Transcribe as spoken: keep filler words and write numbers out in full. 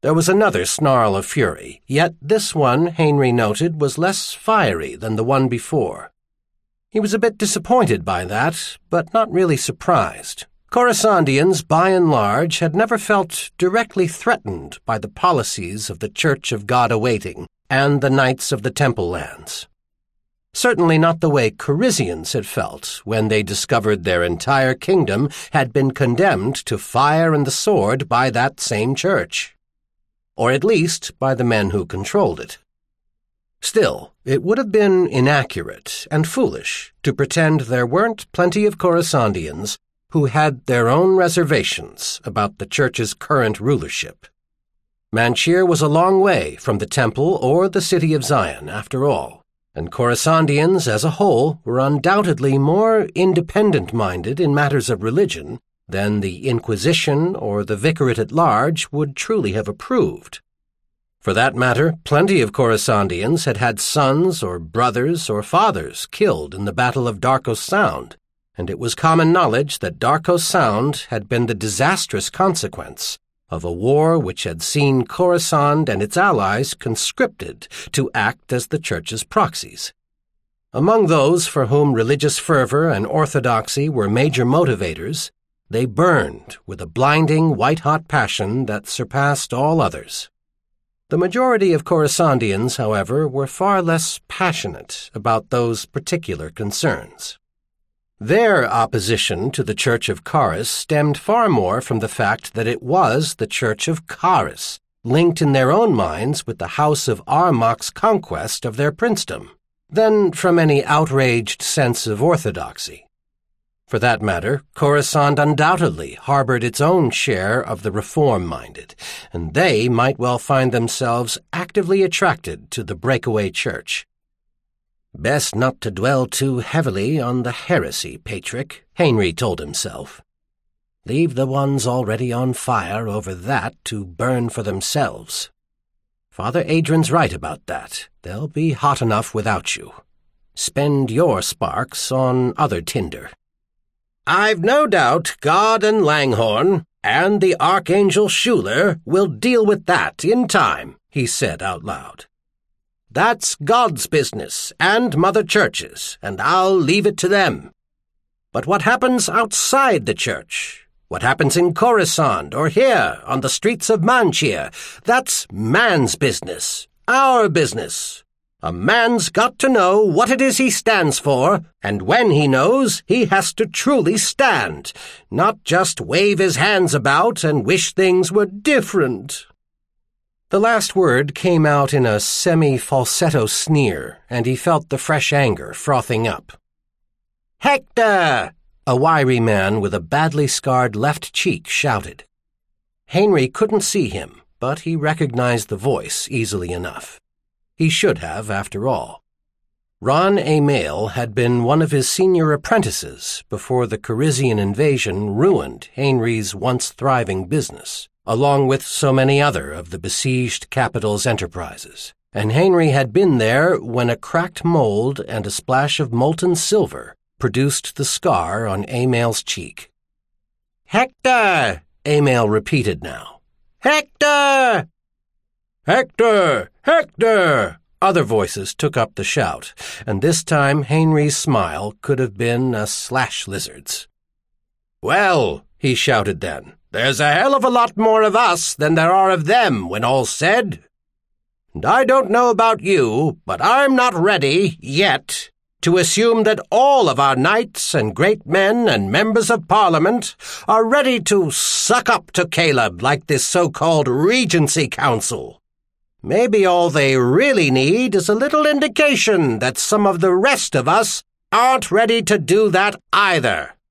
There was another snarl of fury, yet this one, Henry noted, was less fiery than the one before. He was a bit disappointed by that, but not really surprised. Coruscandians, by and large, had never felt directly threatened by the policies of the Church of God-awaiting and the Knights of the Temple Lands. Certainly not the way Corisians had felt when they discovered their entire kingdom had been condemned to fire and the sword by that same church. Or at least by the men who controlled it. Still, it would have been inaccurate and foolish to pretend there weren't plenty of Coruscandians who had their own reservations about the church's current rulership. Manchir was a long way from the temple or the city of Zion, after all, and Coruscandians as a whole were undoubtedly more independent-minded in matters of religion than the Inquisition or the Vicariate at large would truly have approved. For that matter, plenty of Coruscandians had had sons or brothers or fathers killed in the Battle of Darkos Sound, and it was common knowledge that Darkos Sound had been the disastrous consequence of a war which had seen Coruscant and its allies conscripted to act as the Church's proxies. Among those for whom religious fervor and orthodoxy were major motivators, they burned with a blinding, white-hot passion that surpassed all others. The majority of Coruscandians, however, were far less passionate about those particular concerns. Their opposition to the Church of Caris stemmed far more from the fact that it was the Church of Caris, linked in their own minds with the House of Armak's conquest of their princedom, than from any outraged sense of orthodoxy. For that matter, Coruscant undoubtedly harbored its own share of the reform-minded, and they might well find themselves actively attracted to the breakaway church. Best not to dwell too heavily on the heresy, Patrick, Henry told himself. Leave the ones already on fire over that to burn for themselves. Father Adrian's right about that. They'll be hot enough without you. Spend your sparks on other tinder. I've no doubt God and Langhorn and the Archangel Schuler will deal with that in time, he said out loud. That's God's business and Mother Church's, and I'll leave it to them. But what happens outside the church? What happens in Coruscant or here on the streets of Manchir? That's man's business, our business. A man's got to know what it is he stands for, and when he knows, he has to truly stand, not just wave his hands about and wish things were different. The last word came out in a semi-falsetto sneer, and he felt the fresh anger frothing up. Hector! A wiry man with a badly scarred left cheek shouted. Henry couldn't see him, but he recognized the voice easily enough. He should have, after all. Ron Email had been one of his senior apprentices before the Corisian invasion ruined Henry's once thriving business, along with so many other of the besieged capital's enterprises, and Henry had been there when a cracked mold and a splash of molten silver produced the scar on Email's cheek. Hector! Email repeated now. Hector! Hector! Hector! Other voices took up the shout, and this time Henry's smile could have been a slash lizard's. Well, he shouted then, there's a hell of a lot more of us than there are of them when all's said. And I don't know about you, but I'm not ready, yet, to assume that all of our knights and great men and members of Parliament are ready to suck up to Caleb like this so-called Regency Council. Maybe all they really need is a little indication that some of the rest of us aren't ready to do that either.